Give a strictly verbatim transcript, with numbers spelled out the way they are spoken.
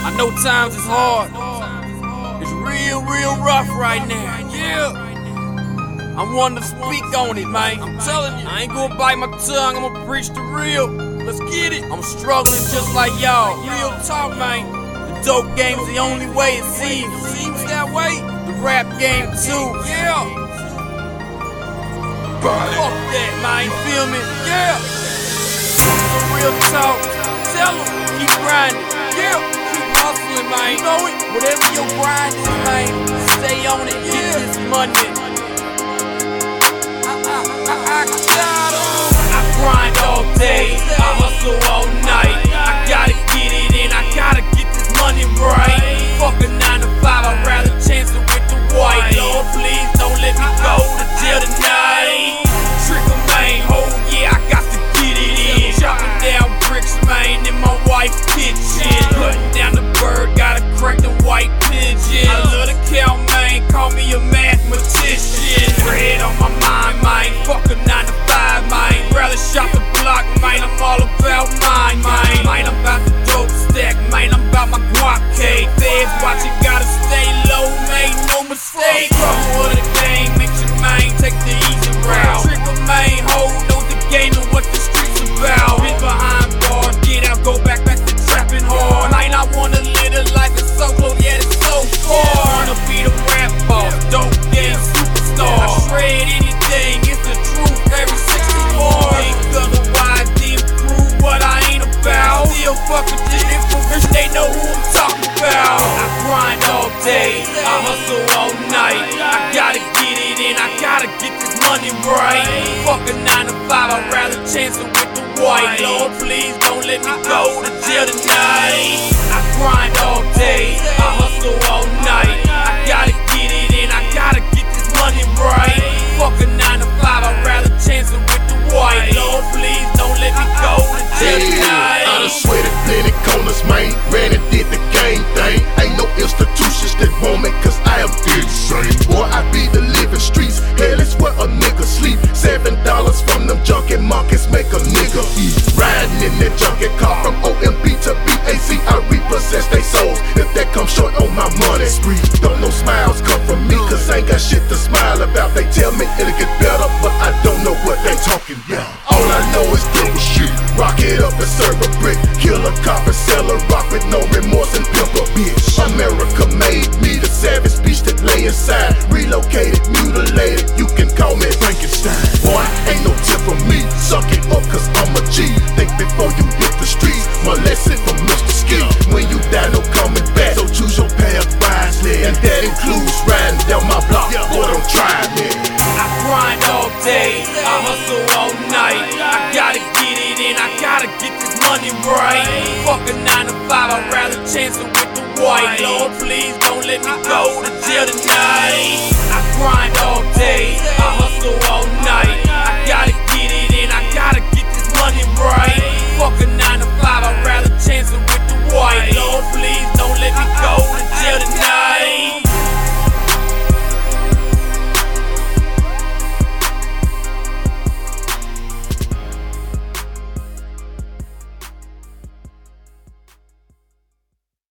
I know times is hard. It's real, real rough right now. Yeah. I'm one to speak on it, man. I'm telling you, I ain't gonna bite my tongue. I'm gonna preach the real. Let's get it. I'm struggling just like y'all. Real talk, man. The dope game's the only way it seems. Seems that way. The rap game too. Yeah. Fuck that, man. You feel me? Yeah. So real talk. Tell them, keep grinding. Yeah. Keep hustling, man. You know it. Whatever your grind is, man. Stay on it. Get this money. I, I, I grind all day, I hustle all night. I gotta get it in, I gotta get this money right. Fuck a nine to five, I'd rather chance it with the white. Lord, please don't let me go to jail tonight. Trigger, man, oh yeah, I got to get it in. Chopping down bricks, man, in my wife's kitchen. Cutting down the bird, gotta crack the white pigeon. I love the cow, man, call me a mathematician. Bread on my mind, man, fuck a nine to five, man. Rather shop the block, man, I'm all about mine, man. Man, I'm about the dope stack, man, I'm about my guap cake. Feds watching, gotta stay low, man, no mistake. Trouble of the game, make your man take the easy route. Trigger, man, hold, know the game and what the streets about. Been behind bars, get out, go back, back to trapping hard. Man, I wanna live a life that's so close, yet it's so far. Wanna be the rap boss, dope game superstar. I shred anything, it's the truth, every sixty-four. Ain't otherwise, then prove what I ain't about. Still fuck with this information, they know who I'm talking about. I grind all day, I hustle all night. I gotta get it in, I gotta get this money right. Fuck a nine to five, I'd rather chance it with the white. Lord, please don't let me go to jail tonight. I grind all day, I hustle all night. I gotta get it in, I gotta get this money right. Fuck a nine to five, I'd rather chance it with the white. Lord, please don't let me go to jail tonight. I done sweated plenty corners, man. Ran and did the game thing. Ain't no institutions that want me, cause I am insane. Boy, I be the living streets. Hell, it's where a nigga sleep. Seven dollars from them junkie monkeys make a nigga eat. Riding in that junkie car from O M B to B A C, I repossess they souls. If that comes short on my money, don't no smiles come from me, cause I ain't got shit to smile about. They tell me it'll get better, but I don't know what they talking about. All I know is double shit. Rock it up and serve a brick. Kill a cop and sell a rock with no remorse and pimp a bitch. America made me the savage beast that lay inside. Relocated, mutilated, you can call me Frankenstein. Boy, ain't no tip for me. Suck it up cause I'm a G. Think before you hit the streets. My lesson from Mister Ski. When you die, no coming back. So choose your path wisely, and that includes riding down my block. Boy, don't try me. I grind all day, I hustle all night. I gotta get it in, I gotta get this money right. Fuck a nine to five, I'd rather chance it with the white. Lord, please don't let me go to jail tonight. I grind all day, I hustle